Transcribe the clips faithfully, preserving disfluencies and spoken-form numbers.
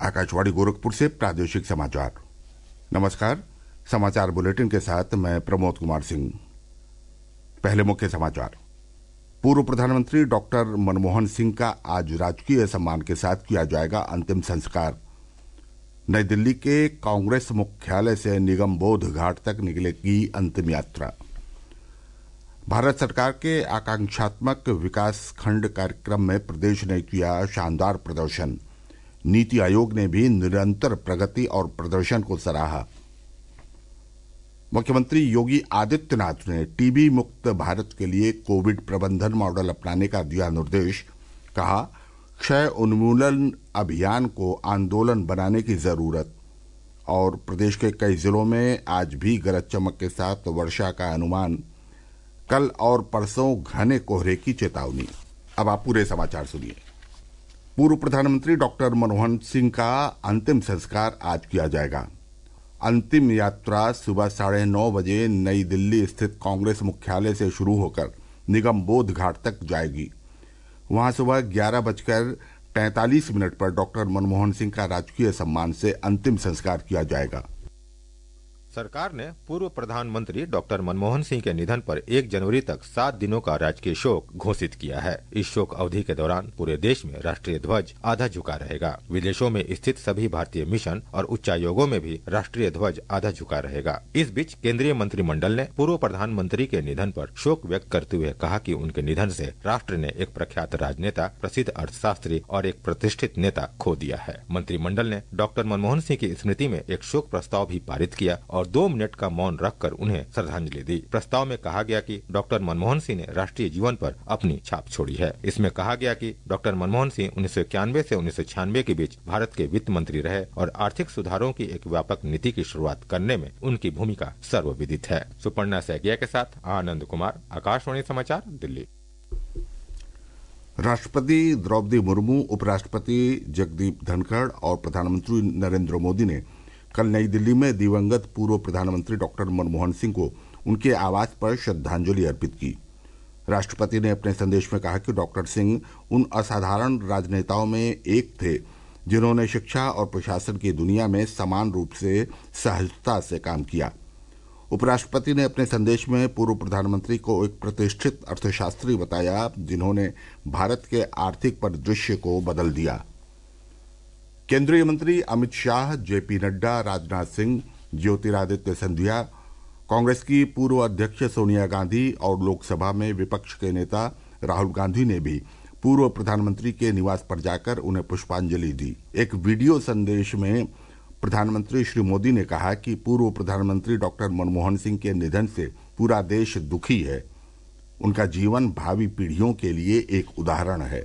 आकाशवाणी गोरखपुर से प्रादेशिक समाचार। नमस्कार। समाचार बुलेटिन के साथ मैं प्रमोद कुमार सिंह। पहले मुख्य समाचार। पूर्व प्रधानमंत्री डॉक्टर मनमोहन सिंह का आज राजकीय सम्मान के साथ किया जाएगा अंतिम संस्कार। नई दिल्ली के कांग्रेस मुख्यालय से निगम बोध घाट तक निकलेगी अंतिम यात्रा। भारत सरकार के आकांक्षात्मक विकास खंड कार्यक्रम में प्रदेश ने किया शानदार प्रदर्शन। नीति आयोग ने भी निरंतर प्रगति और प्रदर्शन को सराहा। मुख्यमंत्री योगी आदित्यनाथ ने टीबी मुक्त भारत के लिए कोविड प्रबंधन मॉडल अपनाने का दिया निर्देश। कहा, क्षय उन्मूलन अभियान को आंदोलन बनाने की जरूरत। और प्रदेश के कई जिलों में आज भी गरज चमक के साथ वर्षा का अनुमान। कल और परसों घने कोहरे की चेतावनी। अब आप पूरे समाचार सुनिए। पूर्व प्रधानमंत्री डॉक्टर मनमोहन सिंह का अंतिम संस्कार आज किया जाएगा। अंतिम यात्रा सुबह साढ़े नौ बजे नई दिल्ली स्थित कांग्रेस मुख्यालय से शुरू होकर निगम बोध घाट तक जाएगी। वहां सुबह ग्यारह बजकर पैंतालीस मिनट पर डॉक्टर मनमोहन सिंह का राजकीय सम्मान से अंतिम संस्कार किया जाएगा। सरकार ने पूर्व प्रधानमंत्री डॉक्टर मनमोहन सिंह के निधन पर एक जनवरी तक सात दिनों का राजकीय शोक घोषित किया है। इस शोक अवधि के दौरान पूरे देश में राष्ट्रीय ध्वज आधा झुका रहेगा। विदेशों में स्थित सभी भारतीय मिशन और उच्चायोगों में भी राष्ट्रीय ध्वज आधा झुका रहेगा। इस बीच केंद्रीय मंत्रिमंडल ने पूर्व प्रधानमंत्री के निधन पर शोक व्यक्त करते हुए कहा कि उनके निधन से राष्ट्र ने एक प्रख्यात राजनेता, प्रसिद्ध अर्थशास्त्री और एक प्रतिष्ठित नेता खो दिया है। मंत्रिमंडल ने डॉक्टर मनमोहन सिंह की स्मृति में एक शोक प्रस्ताव भी पारित किया और दो मिनट का मौन रखकर उन्हें श्रद्धांजलि दी। प्रस्ताव में कहा गया कि डॉक्टर मनमोहन सिंह ने राष्ट्रीय जीवन पर अपनी छाप छोड़ी है। इसमें कहा गया कि डॉक्टर मनमोहन सिंह उन्नीस सौ इक्यानवे से उन्नीस सौ छियानवे के बीच भारत के वित्त मंत्री रहे और आर्थिक सुधारों की एक व्यापक नीति की शुरुआत करने में उनकी भूमिका सर्वविदित है। सुपर्णा सैकिया के साथ आनंद कुमार, आकाशवाणी समाचार, दिल्ली। राष्ट्रपति द्रौपदी मुर्मू, उपराष्ट्रपति जगदीप धनखड़ और प्रधानमंत्री नरेंद्र मोदी ने कल नई दिल्ली में दिवंगत पूर्व प्रधानमंत्री डॉक्टर मनमोहन सिंह को उनके आवास पर श्रद्धांजलि अर्पित की। राष्ट्रपति ने अपने संदेश में कहा कि डॉक्टर सिंह उन असाधारण राजनेताओं में एक थे जिन्होंने शिक्षा और प्रशासन की दुनिया में समान रूप से सहजता से काम किया। उपराष्ट्रपति ने अपने संदेश में पूर्व प्रधानमंत्री को एक प्रतिष्ठित अर्थशास्त्री बताया जिन्होंने भारत के आर्थिक परिदृश्य को बदल दिया। केंद्रीय मंत्री अमित शाह, जेपी नड्डा, राजनाथ सिंह, ज्योतिरादित्य सिंधिया, कांग्रेस की पूर्व अध्यक्ष सोनिया गांधी और लोकसभा में विपक्ष के नेता राहुल गांधी ने भी पूर्व प्रधानमंत्री के निवास पर जाकर उन्हें पुष्पांजलि दी। एक वीडियो संदेश में प्रधानमंत्री श्री मोदी ने कहा कि पूर्व प्रधानमंत्री डॉक्टर मनमोहन सिंह के निधन से पूरा देश दुखी है। उनका जीवन भावी पीढ़ियों के लिए एक उदाहरण है।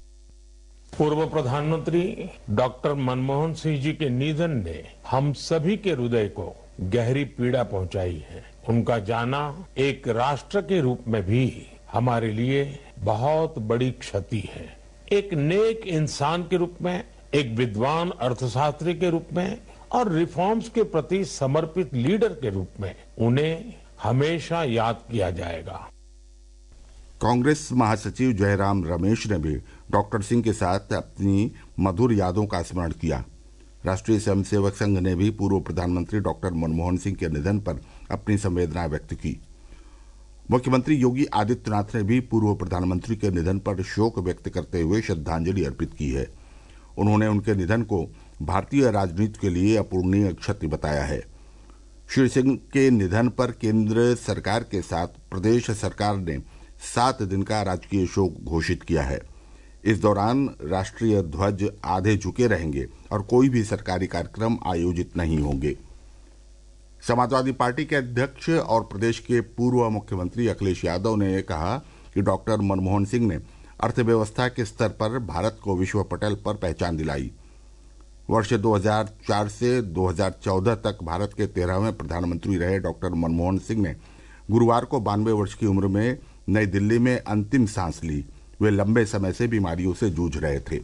पूर्व प्रधानमंत्री डॉक्टर मनमोहन सिंह जी के निधन ने हम सभी के हृदय को गहरी पीड़ा पहुंचाई है। उनका जाना एक राष्ट्र के रूप में भी हमारे लिए बहुत बड़ी क्षति है। एक नेक इंसान के रूप में, एक विद्वान अर्थशास्त्री के रूप में और रिफॉर्म्स के प्रति समर्पित लीडर के रूप में उन्हें हमेशा याद किया जाएगा। कांग्रेस महासचिव जयराम रमेश ने भी डॉक्टर सिंह के साथ अपनी मधुर यादों का स्मरण किया। राष्ट्रीय स्वयंसेवक संघ ने भी पूर्व प्रधानमंत्री डॉक्टर मनमोहन सिंह के निधन पर अपनी संवेदना व्यक्त की। मुख्यमंत्री योगी आदित्यनाथ ने भी पूर्व प्रधानमंत्री के निधन पर शोक व्यक्त करते हुए श्रद्धांजलि अर्पित की है। उन्होंने उनके निधन को भारतीय राजनीति के लिए अपूरणीय क्षति बताया है। श्री सिंह के निधन पर केंद्र सरकार के साथ प्रदेश सरकार ने सात दिन का राजकीय शोक घोषित किया है। इस दौरान राष्ट्रीय ध्वज आधे झुके रहेंगे और कोई भी सरकारी कार्यक्रम आयोजित नहीं होंगे। समाजवादी पार्टी के अध्यक्ष और प्रदेश के पूर्व मुख्यमंत्री अखिलेश यादव ने कहा कि डॉक्टर मनमोहन सिंह ने अर्थव्यवस्था के स्तर पर भारत को विश्व पटल पर पहचान दिलाई। वर्ष दो हज़ार चार से दो हज़ार चौदह तक भारत के तेरहवें प्रधानमंत्री रहे डॉक्टर मनमोहन सिंह ने गुरुवार को बानवे वर्ष की उम्र में नई दिल्ली में अंतिम सांस ली। वे लंबे समय से बीमारियों से जूझ रहे थे।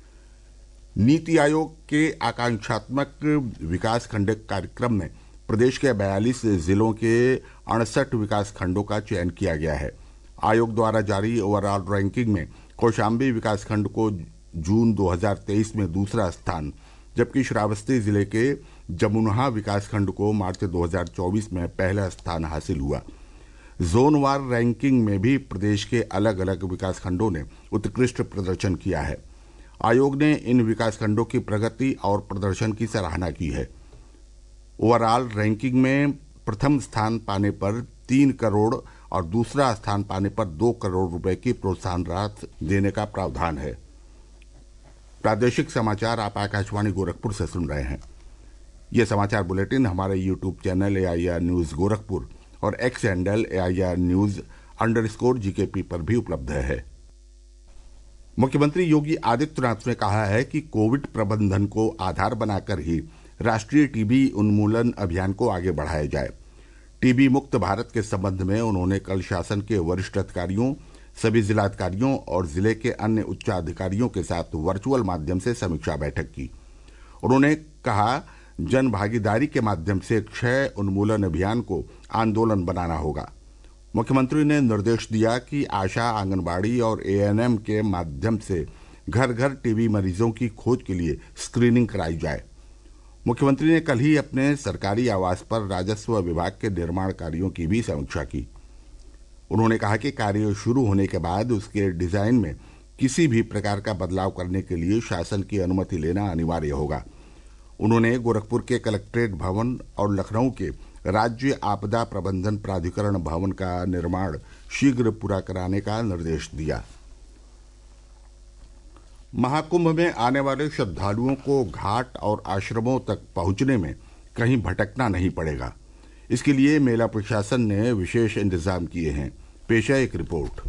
नीति आयोग के आकांक्षात्मक विकास खंड कार्यक्रम में प्रदेश के बयालीस जिलों के अड़सठ विकास खंडों का चयन किया गया है। आयोग द्वारा जारी ओवरऑल रैंकिंग में कौशाम्बी विकास खंड को जून दो हज़ार तेईस में दूसरा स्थान, जबकि श्रावस्ती जिले के जमुनहा विकासखंड को मार्च दो हज़ार चौबीस में पहला स्थान हासिल हुआ। जोनवार रैंकिंग में भी प्रदेश के अलग अलग विकासखंडों ने उत्कृष्ट प्रदर्शन किया है। आयोग ने इन विकासखंडों की प्रगति और प्रदर्शन की सराहना की है। ओवरऑल रैंकिंग में प्रथम स्थान पाने पर तीन करोड़ और दूसरा स्थान पाने पर दो करोड़ रुपए की प्रोत्साहन राशि देने का प्रावधान है। प्रादेशिक समाचार आप आकाशवाणी गोरखपुर से सुन रहे हैं। ये समाचार बुलेटिन हमारे YouTube channel A I R news Gorakhpur और X handle A I R news underscore G K P पर भी उपलब्ध है। मुख्यमंत्री योगी आदित्यनाथ ने कहा है कि कोविड प्रबंधन को आधार बनाकर ही राष्ट्रीय टीबी उन्मूलन अभियान को आगे बढ़ाया जाए। टीबी मुक्त भारत के संबंध में उन्होंने कल शासन के वरिष्ठ अधिकारियों, सभी जिलाधिकारियों और जिले के अन्य उच्चाधिकारियों के साथ वर्चुअल माध्यम से समीक्षा बैठक की। उन्होंने कहा, जन भागीदारी के माध्यम से क्षय उन्मूलन अभियान को आंदोलन बनाना होगा। मुख्यमंत्री ने निर्देश दिया कि आशा, आंगनबाड़ी और ए एन एम के माध्यम से घर घर टीबी मरीजों की खोज के लिए स्क्रीनिंग कराई जाए। मुख्यमंत्री ने कल ही अपने सरकारी आवास पर राजस्व विभाग के निर्माण कार्यों की भी समीक्षा की। उन्होंने कहा कि कार्य शुरू होने के बाद उसके डिजाइन में किसी भी प्रकार का बदलाव करने के लिए शासन की अनुमति लेना अनिवार्य होगा। उन्होंने गोरखपुर के कलेक्ट्रेट भवन और लखनऊ के राज्य आपदा प्रबंधन प्राधिकरण भवन का निर्माण शीघ्र पूरा कराने का निर्देश दिया। महाकुंभ में आने वाले श्रद्धालुओं को घाट और आश्रमों तक पहुंचने में कहीं भटकना नहीं पड़ेगा। इसके लिए मेला प्रशासन ने विशेष इंतजाम किए हैं। पेश है एक रिपोर्ट।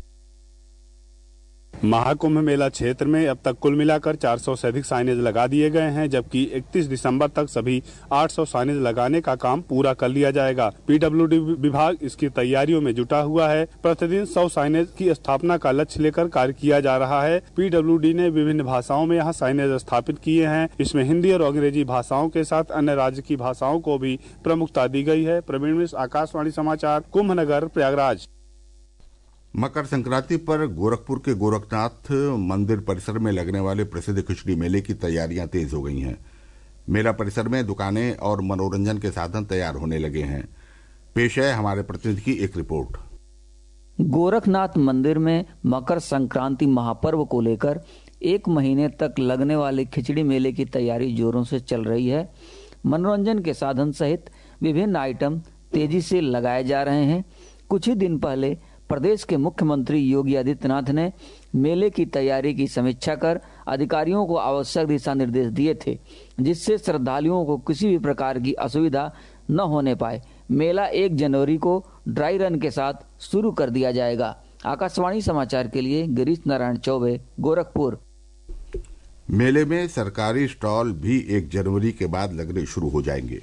महाकुंभ मेला क्षेत्र में अब तक कुल मिलाकर चार सौ से अधिक साइनेज लगा दिए गए हैं, जबकि इकतीस दिसंबर तक सभी आठ सौ साइनेज लगाने का काम पूरा कर लिया जाएगा। पी डब्ल्यू डी विभाग इसकी तैयारियों में जुटा हुआ है। प्रतिदिन सौ साइनेज की स्थापना का लक्ष्य लेकर कार्य किया जा रहा है। पी डब्ल्यू डी ने विभिन्न भाषाओं में यहाँ साइनेज स्थापित किए हैं। इसमें हिंदी और अंग्रेजी भाषाओं के साथ अन्य राज्य की भाषाओं को भी प्रमुखता दी गई है। प्रवीण मिश्र, आकाशवाणी समाचार, कुंभनगर, प्रयागराज। मकर संक्रांति पर गोरखपुर के गोरखनाथ मंदिर परिसर में लगने वाले प्रसिद्ध खिचड़ी मेले की तैयारियां तेज हो गई हैं। मेला परिसर में दुकानें और मनोरंजन के साधन तैयार होने लगे हैं। पेश है हमारे प्रतिनिधि की एक रिपोर्ट। गोरखनाथ मंदिर में मकर संक्रांति महापर्व को लेकर एक महीने तक लगने वाले खिचड़ी मेले की तैयारी जोरों से चल रही है। मनोरंजन के साधन सहित विभिन्न आइटम तेजी से लगाए जा रहे हैं। कुछ ही दिन पहले प्रदेश के मुख्यमंत्री योगी आदित्यनाथ ने मेले की तैयारी की समीक्षा कर अधिकारियों को आवश्यक दिशा निर्देश दिए थे, जिससे श्रद्धालुओं को किसी भी प्रकार की असुविधा न होने पाए। मेला एक जनवरी को ड्राई रन के साथ शुरू कर दिया जाएगा। आकाशवाणी समाचार के लिए गिरीश नारायण चौबे, गोरखपुर। मेले में सरकारी स्टॉल भी एक जनवरी के बाद लगने शुरू हो जाएंगे।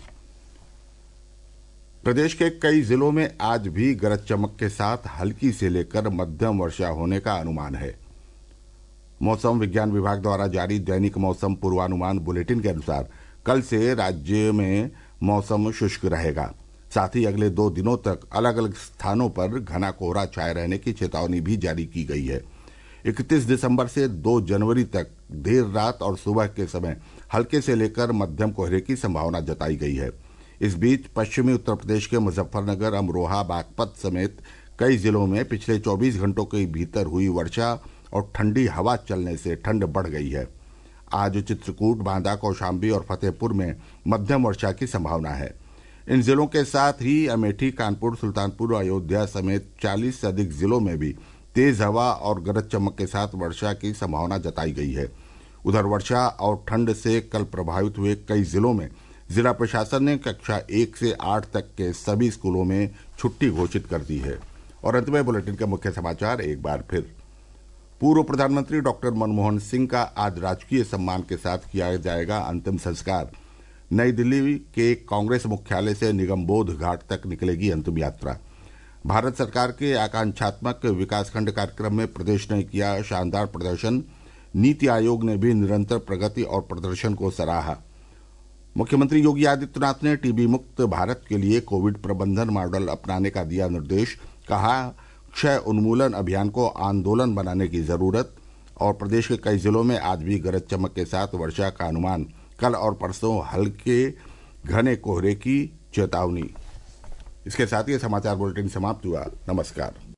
प्रदेश के कई जिलों में आज भी गरज चमक के साथ हल्की से लेकर मध्यम वर्षा होने का अनुमान है। मौसम विज्ञान विभाग द्वारा जारी दैनिक मौसम पूर्वानुमान बुलेटिन के अनुसार कल से राज्य में मौसम शुष्क रहेगा। साथ ही अगले दो दिनों तक अलग अलग स्थानों पर घना कोहरा छाए रहने की चेतावनी भी जारी की गई है। इकतीस दिसंबर से दो जनवरी तक देर रात और सुबह के समय हल्के से लेकर मध्यम कोहरे की संभावना जताई गई है। इस बीच पश्चिमी उत्तर प्रदेश के मुजफ्फरनगर, अमरोहा, बागपत समेत कई जिलों में पिछले चौबीस घंटों के भीतर हुई वर्षा और ठंडी हवा चलने से ठंड बढ़ गई है। आज चित्रकूट, बांदा, कौशाम्बी और फतेहपुर में मध्यम वर्षा की संभावना है। इन जिलों के साथ ही अमेठी, कानपुर, सुल्तानपुर, अयोध्या समेत चालीस से अधिक जिलों में भी तेज हवा और गरज चमक के साथ वर्षा की संभावना जताई गई है। उधर वर्षा और ठंड से कल प्रभावित हुए कई जिलों में जिला प्रशासन ने कक्षा एक से आठ तक के सभी स्कूलों में छुट्टी घोषित कर दी है। और अंत में बुलेटिन के मुख्य समाचार एक बार फिर। पूर्व प्रधानमंत्री डॉक्टर मनमोहन सिंह का आज राजकीय सम्मान के साथ किया जाएगा अंतिम संस्कार। नई दिल्ली के कांग्रेस मुख्यालय से निगमबोध घाट तक निकलेगी अंतिम यात्रा। भारत सरकार के आकांक्षात्मक विकासखंड कार्यक्रम में प्रदेश ने किया शानदार प्रदर्शन। नीति आयोग ने भी निरंतर प्रगति और प्रदर्शन को सराहा। मुख्यमंत्री योगी आदित्यनाथ ने टीबी मुक्त भारत के लिए कोविड प्रबंधन मॉडल अपनाने का दिया निर्देश। कहा, क्षय उन्मूलन अभियान को आंदोलन बनाने की जरूरत। और प्रदेश के कई जिलों में आज भी गरज चमक के साथ वर्षा का अनुमान। कल और परसों हल्के घने कोहरे की चेतावनी। इसके साथ ही समाचार बुलेटिन समाप्त हुआ। नमस्कार।